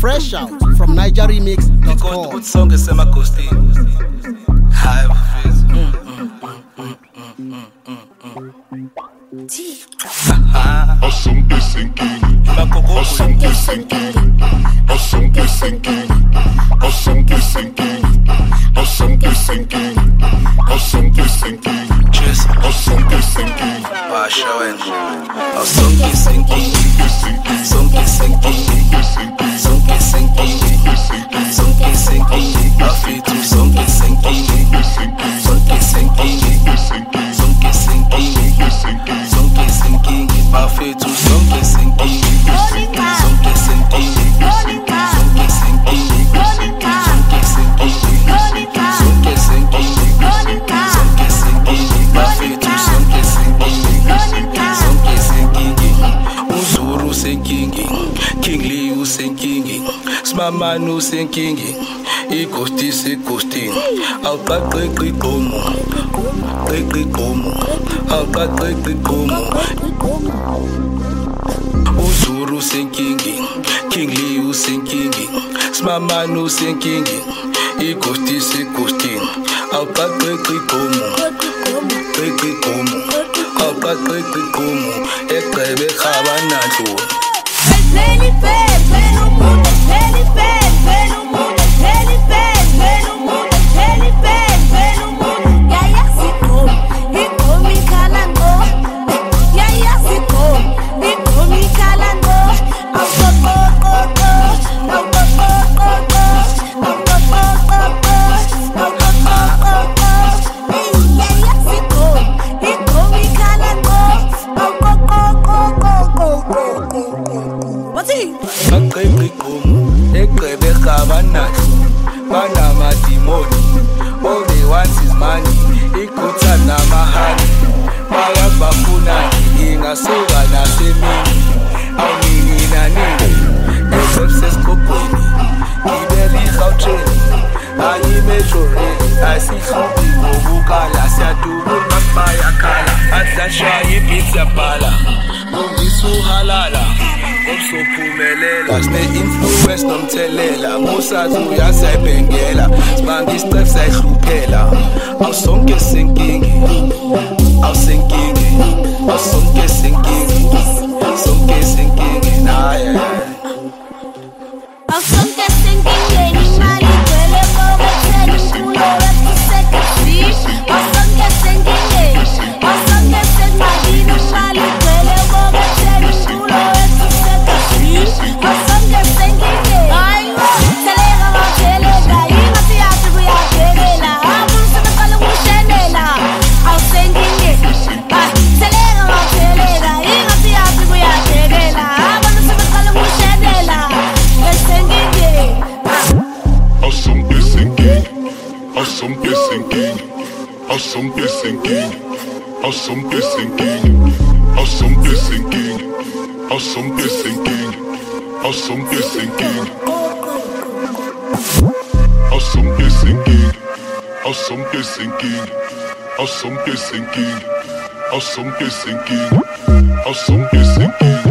Fresh out from NigerRemix.com. Good song is Sema Costi. High face. Awesome is sinking. Awesome is sinking. Awesome is sinking. Awesome is sinking. Awesome is sinking. Awesome is sinking. Cheers. Awesome is sinking. Showing. Awesome is sinking. Awesome is sinking. Awesome is sinking. Awesome is sinking. I feel too. Awesome is sinking. Awesome is sinking. Awesome is sinking. Awesome is sinking. I feel too. Awesome is sinking. Awesome is sinking. Awesome is sinking. Awesome is sinking. Awesome is sinking. Awesome is sinking. I feel too. Awesome is sinking. Awesome is sinking. Uzuru sinking. King Liu sinking. Smamanu sinking. Ikosti sikosti. Alqaqi qomo. Qaqi qomo. Alqaqi qomo. Uzuru sinking. King Liu sinking. Smamanu sinking. Ikosti sikosti. Alqaqi qomo. Qaqi qomo. Alqaqi qomo. Eqebe khabanatlo. Ele pede, vem no mundo, ele pede, vem no mundo, ele pede, vem no mundo, ele pede, vem no mundo. E aí assim come calando. E aí assim come calando. Au go go go go, au go go go go, au go go go go, au go go go go. E aí assim come calando. Au go go go go go go. What's it? Qaqi qomo. Eqebe khabanatlo. Banama demoni. All they want is money. Ikutha namahani. Bayabafunani. Ingasuka nasemini. Awunini nanini. Esebsesikopweni. Ngibeli Gauteng. Ayimetro rail. Asihlubi ngokukala. Siyadubula bayakhala. Adlashaya ibeats yabhala. Ungisuhalala. Usophumelela sine-influence nomthelela musazi uyasayibhengela sibanga isiqefu sayihluphela awusonke sinkingi awusinkingi awusonke sinkingi sonke sinkingi naye awusonke sinkingeni imali igcwele bokuthela umculo wekusekazi awusonke sinkingeni awusonke semalini imali igcwele bokuthela umculo wekusekazi awusonke sinkingeni hayiwa thelela wathelela ingathi yathi kuyathelela abusebaqala ukushenela awusenkingeni thelela wathelela ingathi yathi kuyathelela abusebaqala ukushenela esenkingeni Awesome is sinking. Awesome is sinking. Awesome is sinking. Awesome is sinking. Awesome is sinking. Awesome is sinking. Awesome is sinking. Awesome is sinking. Awesome is sinking. Awesome is sinking. Awesome is sinking. Awesome is sinking.